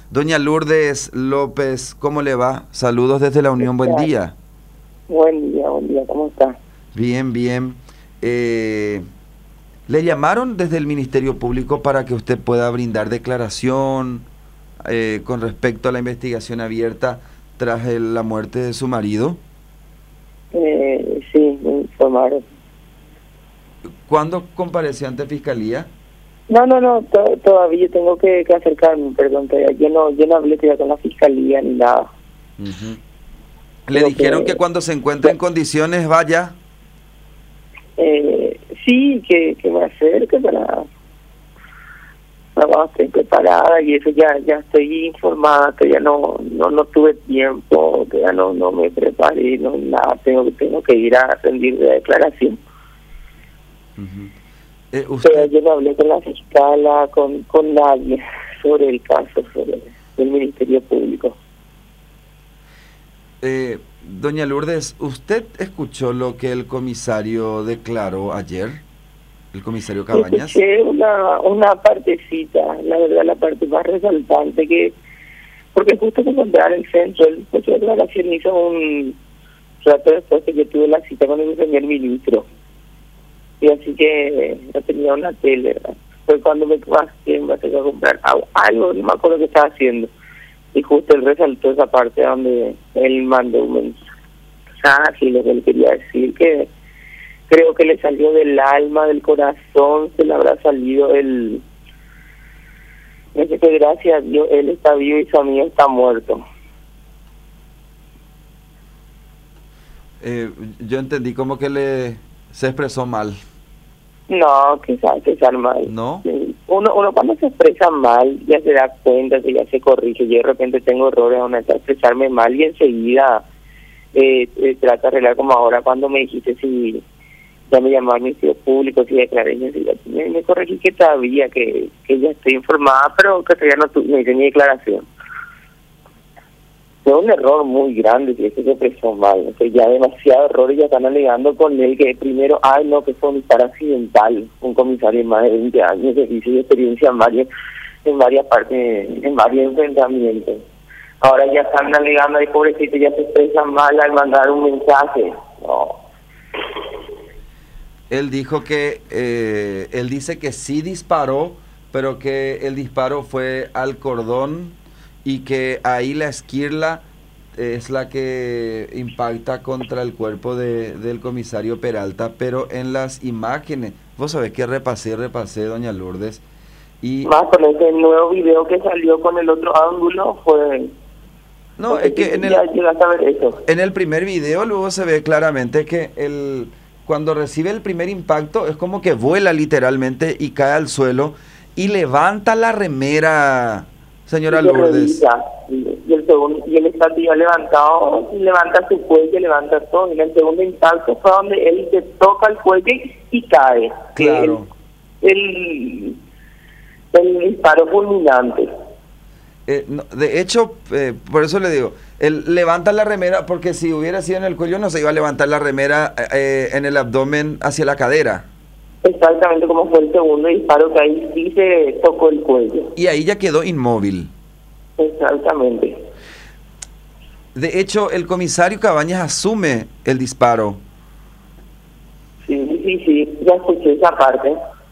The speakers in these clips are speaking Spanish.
Doña Lourdes López, ¿cómo le va? Saludos desde la Unión, buen día. Buen día, ¿cómo está? Bien, bien. ¿Le llamaron desde el Ministerio Público para que usted pueda brindar declaración con respecto a la investigación abierta tras la muerte de su marido? Sí, me informaron. ¿Cuándo compareció ante Fiscalía? No, todavía tengo que acercarme, perdón, todavía. Yo no hablé todavía con la fiscalía ni nada. Uh-huh. ¿Le dijeron que cuando se encuentre en condiciones vaya? Sí, que me acerque para estar preparada y eso ya estoy informada, todavía no tuve tiempo, todavía no me preparé, no nada, tengo que ir a rendir de declaración. Uh-huh. Pero yo no hablé con la fiscala, con nadie sobre el caso, sobre el Ministerio Público. Doña Lourdes, ¿usted escuchó lo que el comisario declaró ayer? ¿El comisario Cabañas? Escuché una partecita, la verdad la parte más resaltante, porque justo me encontraba en el centro, el juez de declaración hizo un rato después que yo tuve la cita con el señor ministro. Y así que no tenía una tele, ¿verdad? Fue cuando me pasé a comprar algo, no me acuerdo qué estaba haciendo. Y justo él resaltó esa parte donde él mandó un mensaje y lo que él quería decir, que creo que le salió del alma, del corazón, se le habrá salido el... Dice que gracias a Dios él está vivo y su amigo está muerto. Yo entendí como que se expresó mal. No, quizás mal. ¿No? Uno cuando se expresa mal ya se da cuenta que ya se corrige. Yo de repente tengo errores donde está expresarme mal y enseguida trato de arreglar, como ahora cuando me dijiste si ya me llamó al Ministerio Público, si declaré, me corregí que todavía, que ya estoy informada, pero que todavía no hice mi declaración. Fue un error muy grande que se expresó mal, entonces ya demasiados errores ya están alegando con él, que primero, que fue un disparo accidental, un comisario de más de 20 años de servicio y experiencia en varias partes, en varios enfrentamientos. Ahora ya están alegando, ay pobrecito, ya se expresan mal al mandar un mensaje. No. Él dijo que, él dice que sí disparó, pero que el disparo fue al cordón y que ahí la esquirla es la que impacta contra el cuerpo del comisario Peralta, pero en las imágenes, vos sabés que repasé, doña Lourdes, y... Más con ese nuevo video que salió con el otro ángulo fue... No, es que en el primer video luego se ve claramente que cuando recibe el primer impacto es como que vuela literalmente y cae al suelo y levanta la remera, señora Lourdes. Y el está levantado, levanta su cuello, levanta todo. Y el segundo impacto fue donde él se toca el cuello y cae. Claro. El disparo fulminante. No, de hecho, por eso le digo, él levanta la remera, porque si hubiera sido en el cuello no se iba a levantar la remera en el abdomen hacia la cadera. Exactamente como fue el segundo disparo, que ahí sí se tocó el cuello. Y ahí ya quedó inmóvil. Exactamente. De hecho, el comisario Cabañas asume el disparo. Sí, ya escuché esa parte.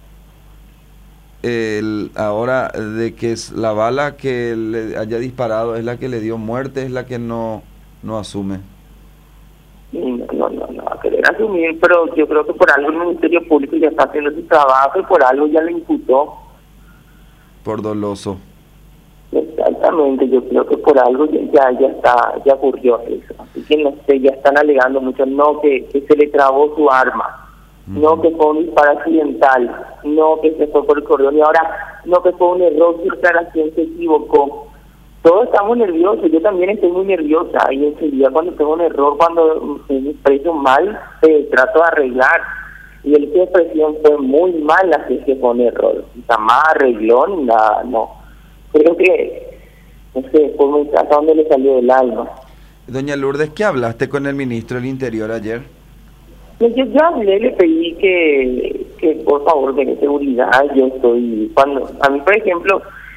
Ahora de que es la bala que le haya disparado es la que le dio muerte, es la que no asume. No, a querer asumir, pero yo creo que por algo el Ministerio Público ya está haciendo su trabajo y por algo ya le imputó. Por doloso. Exactamente, yo creo que por algo ya ocurrió eso. Así que no sé, ya están alegando mucho, no que se le trabó su arma. No que fue un disparo accidental, no que se fue por el cordón y ahora no que fue un error, su declaración se equivocó. Todos estamos nerviosos, yo también estoy muy nerviosa y enseguida cuando tengo un error, cuando me expreso mal, trato de arreglar. Y el que expresión fue muy mala, que fue un error, jamás arregló ni nada, no. Creo que, no sé, fue muy hasta donde le salió del alma. Doña Lourdes, ¿qué hablaste con el ministro del Interior ayer? Yo hablé, le pedí que por favor me dé seguridad. Yo estoy, a mí por ejemplo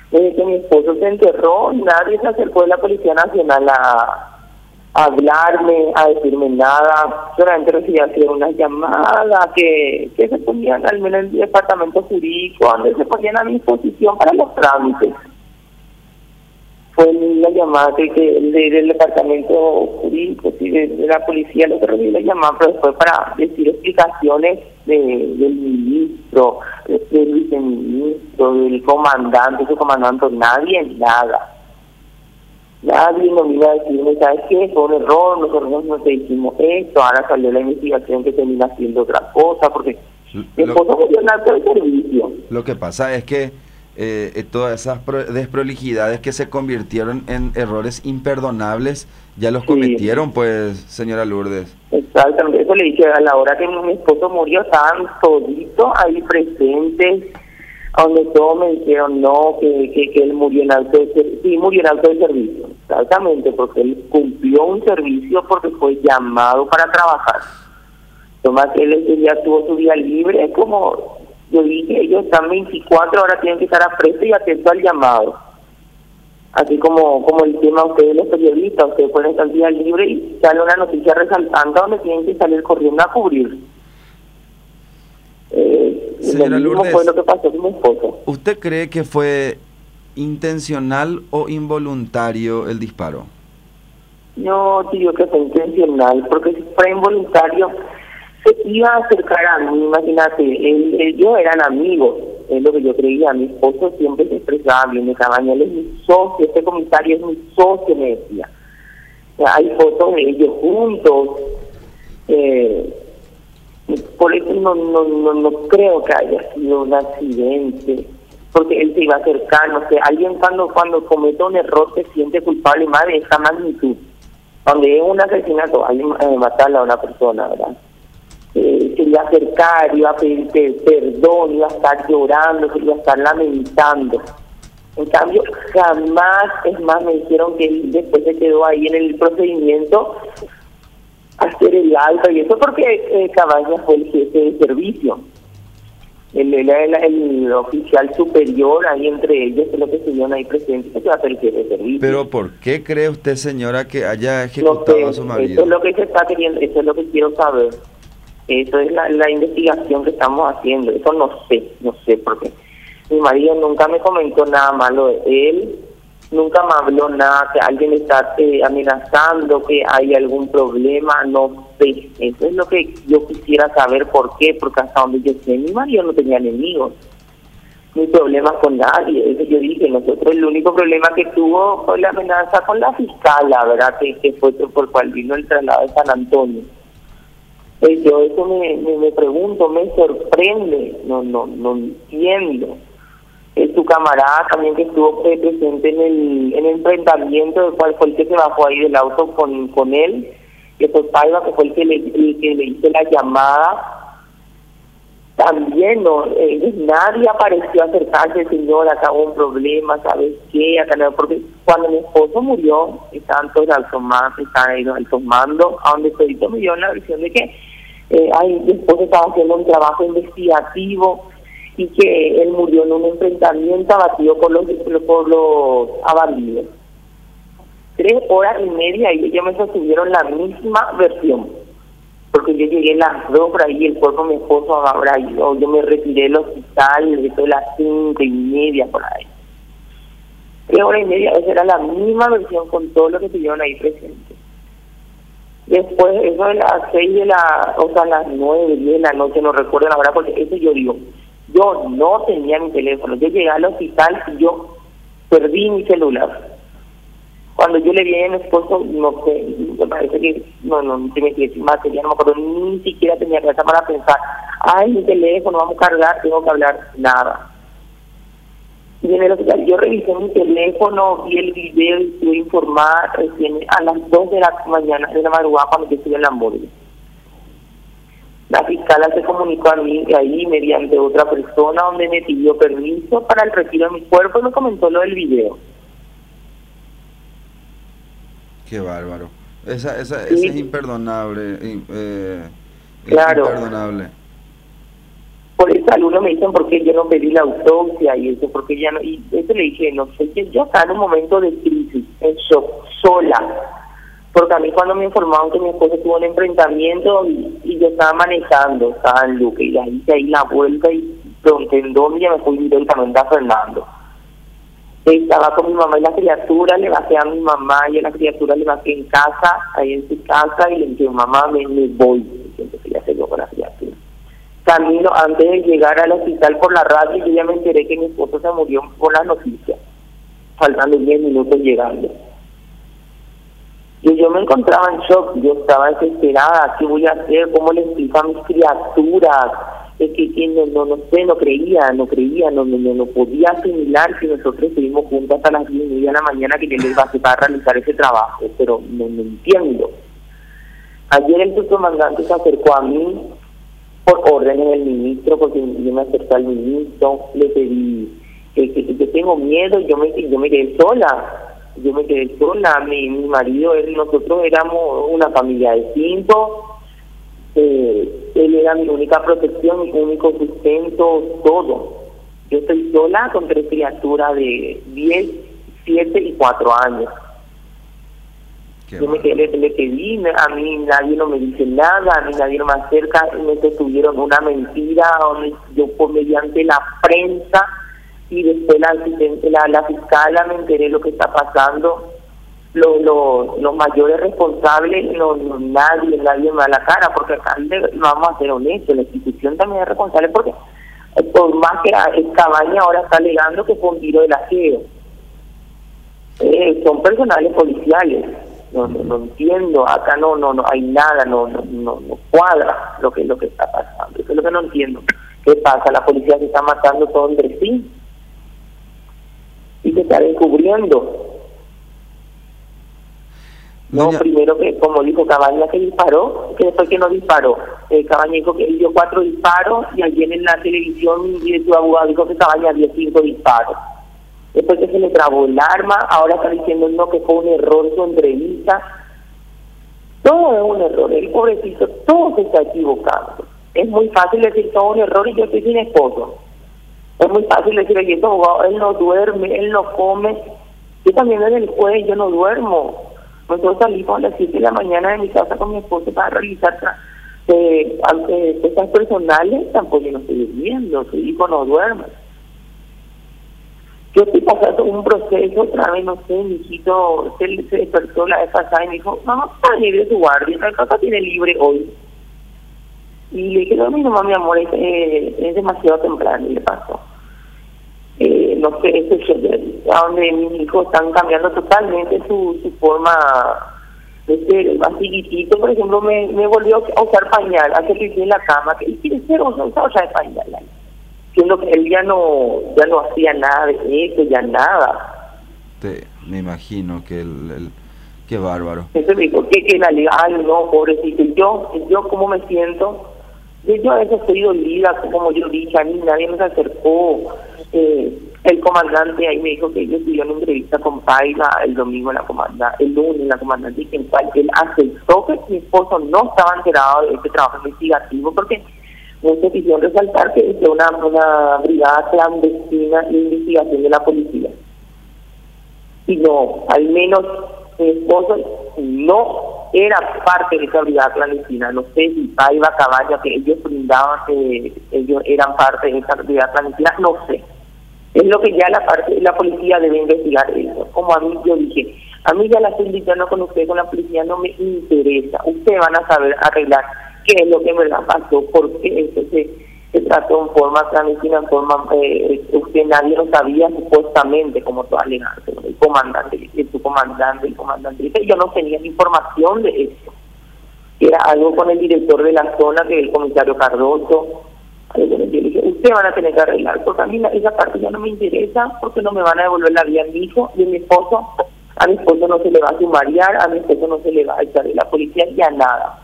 Desde que mi esposo se enterró, nadie se acercó de la Policía Nacional a hablarme, a decirme nada. Solamente recibí así una llamada que se ponían, al menos en el departamento jurídico, donde se ponían a mi disposición para los trámites. Fue la llamada del departamento jurídico, sí, de la policía, lo que recibí la llamada, pero después para decir explicaciones del ministro, del viceministro, del comandante, su comandante, nadie, nada. Nadie nos vino a decirme, ¿sabes qué? Fue un error, nosotros no te dijimos esto, ahora salió la investigación que termina haciendo otra cosa, porque mi esposo murió en acto de servicio. Lo que pasa es que todas esas desprolijidades que se convirtieron en errores imperdonables, ya los cometieron, pues, señora Lourdes. Exactamente, eso le dije, a la hora que mi esposo murió, estaban toditos ahí presentes, donde todos me dijeron no, que él murió en alto de servicio. Sí, murió en alto de servicio, exactamente, porque él cumplió un servicio porque fue llamado para trabajar. Tomás, él ya tuvo su día libre, es como yo dije, ellos están 24 horas, tienen que estar a presto y atento al llamado. Así como el tema ustedes los periodistas, ustedes pueden estar día libre y sale una noticia resaltante donde tienen que salir corriendo a cubrir. Señora lo mismo Lourdes, fue lo que pasó con mi esposo. ¿Usted cree que fue intencional o involuntario el disparo? No digo que fue intencional, porque si fue involuntario se iba a acercar a mí, imagínate, ellos eran amigos, es lo que yo creía. Mi esposo siempre se expresaba bien de Cabaña, él es mi socio, este comisario es mi socio, me decía. Hay fotos de ellos juntos, por eso no creo que haya sido un accidente, porque él se iba a acercar, no sé, alguien cuando comete un error se siente culpable más de esta magnitud, donde es un asesinato, hay matarle a una persona, ¿verdad? Se iba a acercar, iba a pedir perdón, iba a estar llorando, se iba a estar lamentando. En cambio, jamás, es más, me dijeron que él después se quedó ahí en el procedimiento a hacer el alto, y eso porque Cabañas fue el jefe de servicio. Él era el oficial superior, ahí entre ellos, que es lo que estuvieron ahí presentes, que va a ser el jefe de servicio. Pero ¿por qué cree usted, señora, que haya ejecutado a su marido? Eso es lo que se está queriendo, eso es lo que quiero saber. Eso es la investigación que estamos haciendo. Eso no sé, porque mi marido nunca me comentó nada malo de él, nunca me habló nada, que alguien está amenazando, que hay algún problema, no sé. Eso es lo que yo quisiera saber. ¿Por qué? Porque hasta donde yo sé, mi marido no tenía enemigos, ni problemas con nadie. Eso yo dije, nosotros el único problema que tuvo fue la amenaza con la fiscal, la verdad, que fue por cual vino el traslado de San Antonio. Yo eso me pregunto, me sorprende, no entiendo. Su camarada también que estuvo presente en el enfrentamiento, del cual fue el que se bajó ahí del auto con él, que fue Paiva, que fue el que le hizo la llamada. También nadie apareció a acercarse, señor, acá hubo un problema, ¿sabes qué? Acá no, porque cuando mi esposo murió, estaban todos altos mandos, a donde todito me dio la versión de que mi esposo estaba haciendo un trabajo investigativo y que él murió en un enfrentamiento abatido por los abatidos. 3 horas y media y ellos me sostuvieron la misma versión, porque yo llegué a las 2 por ahí, el cuerpo de mi esposo ahora yo me retiré del hospital desde las 5:30 por ahí. 3 horas y media, esa era la misma versión con todo lo que estuvieron ahí presentes. Después, eso de las 6 las 9, 10 de la noche, no recuerdo la hora, porque eso yo digo, yo no tenía mi teléfono, yo llegué al hospital y yo perdí mi celular. Cuando yo le vi a mi esposo, no sé, me parece que no se me quedé sin batería, no me acuerdo, ni siquiera tenía cabeza para pensar, mi teléfono, vamos a cargar, tengo que hablar, nada. Y en el hospital yo revisé mi teléfono, vi el video y estuve informada recién a las 2 de la mañana, de la madrugada, cuando yo estuve en la ambulancia. La fiscal se comunicó a mí ahí mediante otra persona, donde me pidió permiso para el retiro de mi cuerpo y me comentó lo del video. Qué bárbaro. Esa Sí. es imperdonable. Claro. Es imperdonable. Por eso algunos me dicen por qué yo no pedí la autopsia y eso, porque ya no, y eso le dije, no sé, que yo estaba en un momento de crisis, en shock, sola. Porque a mí cuando me informaron que mi esposo tuvo un enfrentamiento y yo estaba manejando, estaba en Luque, y ahí hice ahí la vuelta y pregunté en dónde, ya me fui directamente a Fernando. Estaba con mi mamá y la criatura, le bajé a mi mamá y a la criatura le bajé en casa, ahí en su casa, y le dije, mamá, me voy. Entonces ya se dio con la criatura. Camino, antes de llegar al hospital por la radio, yo ya me enteré que mi esposo se murió por las noticias, faltando 10 minutos llegando. Y yo me encontraba en shock, yo estaba desesperada, ¿qué voy a hacer? ¿Cómo le explico a mis criaturas? Es que no sé, no creía, no podía asimilar que nosotros estuvimos juntos hasta las 10:30 de la mañana que yo le iba a hacer para realizar ese trabajo, pero no entiendo. Ayer el subcomandante se acercó a mí por órdenes del ministro, porque yo me acerqué al ministro, le pedí que yo tengo miedo, yo me quedé sola. Yo me quedé sola, mi marido, nosotros éramos una familia de 5, él era mi única protección, mi único sustento, todo. Yo estoy sola con 3 criaturas de 10, 7 y 4 años. Yo me quedé, le pedí, a mí nadie no me dice nada, a mí nadie no me acerca, me tuvieron una mentira, yo por mediante la prensa, y después la fiscala me enteré lo que está pasando, los mayores responsables, nadie me da la cara, porque acá vamos a ser honestos, la institución también es responsable, porque por más que Cabaña ahora está alegando que fue un tiro del aseo, son personales policiales, no entiendo, acá no hay nada, no cuadra lo que está pasando, eso es lo que no entiendo. ¿Qué pasa? La policía se está matando todo entre sí y se está descubriendo. No, primero que, como dijo Cabaña, que disparó, que después que no disparó. Cabaña dijo que él dio 4 disparos y ayer en la televisión y su abogado dijo que Cabaña dio 5 disparos. Después que se le trabó el arma, ahora está diciendo no, que fue un error su entrevista. Todo es un error, el pobrecito, todo se está equivocando. Es muy fácil decir todo un error y yo estoy sin esposo. Es muy fácil decir, oye, este abogado, él no duerme, él no come. Yo también en el juez, yo no duermo. Nosotros salimos a las 7 de la mañana de mi casa con mi esposo para realizar cosas personales, tampoco yo no estoy durmiendo, su hijo no duerme. Yo estoy pasando un proceso, otra vez, no sé, mi hijito se despertó la vez pasada y me dijo, mamá, está libre de su guardia, la casa tiene libre hoy. Y le dije, no, mi amor, es demasiado temprano, y le pasó. No sé, a donde mis hijos están cambiando totalmente su forma de ser más chiquitito. Por ejemplo, me volvió a usar pañal, a que en la cama, que él quiere ser usado ya de pañal, siendo que él ya no hacía nada de eso, ya nada. Me imagino que qué bárbaro. Entonces me dijo que la liga, ay no, pobrecito, yo cómo me siento. Yo a veces estoy dolida, como yo dije, a mí nadie me acercó. El comandante ahí me dijo que ellos tuvieron una entrevista con Paiva el domingo, el lunes, la comandante, en el cual él aceptó que mi esposo no estaba enterado de este trabajo investigativo, porque muchos quisieron resaltar que es una brigada clandestina de investigación de la policía. Y no, al menos mi esposo no era parte de esa brigada clandestina. No sé si Paiva, Cabaña, que ellos brindaban, que ellos eran parte de esa brigada clandestina, no sé. Es lo que ya la policía debe investigar eso. Como a mí, yo dije, a mí ya la estoy invitando con usted, con la policía, no me interesa. Ustedes van a saber arreglar qué es lo que en verdad pasó, por qué eso se trató en forma clandestina, en forma, usted nadie lo sabía supuestamente, como todo alegante, el comandante, su comandante, el comandante, yo no tenía información de eso. Era algo con el director de la zona, que es el comisario Cardoso. Yo le dije, ustedes van a tener que arreglar, porque a mí esa parte ya no me interesa, porque no me van a devolver la vida a mi hijo y a mi esposo. A mi esposo no se le va a sumariar, a mi esposo no se le va a echar de la policía, ya nada.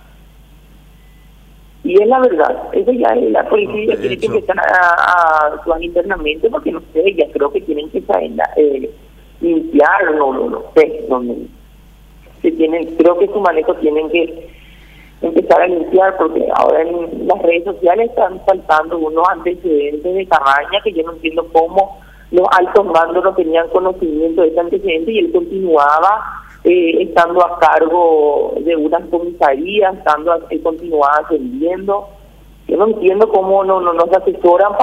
Y es la verdad, eso ya es la policía, tiene que empezar a actuar internamente, porque no sé, ya creo que tienen que limpiar, no sé, creo que su manejo tienen que empezar a limpiar, porque ahora en las redes sociales están faltando unos antecedentes de Cabaña que yo no entiendo cómo los altos mandos no tenían conocimiento de ese antecedente y él continuaba estando a cargo de unas comisarías, él continuaba ascendiendo. Yo no entiendo cómo no nos asesoran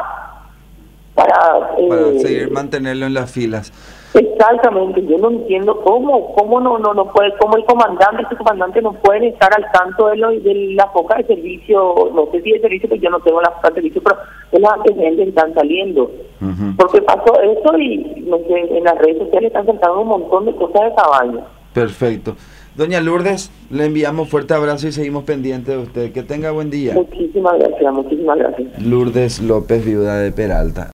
para seguir mantenerlo en las filas. Exactamente, yo no entiendo cómo no puede, cómo el comandante y su comandante no pueden estar al tanto de la foca de servicio, no sé si de servicio, porque yo no tengo la foca de servicio, pero de los antecedentes que están saliendo. Porque pasó eso y no sé, en las redes sociales están saltando un montón de cosas de Cabaña. Perfecto. Doña Lourdes, le enviamos fuerte abrazo y seguimos pendientes de usted. Que tenga buen día. Muchísimas gracias, muchísimas gracias. Lourdes López, viuda de Peralta.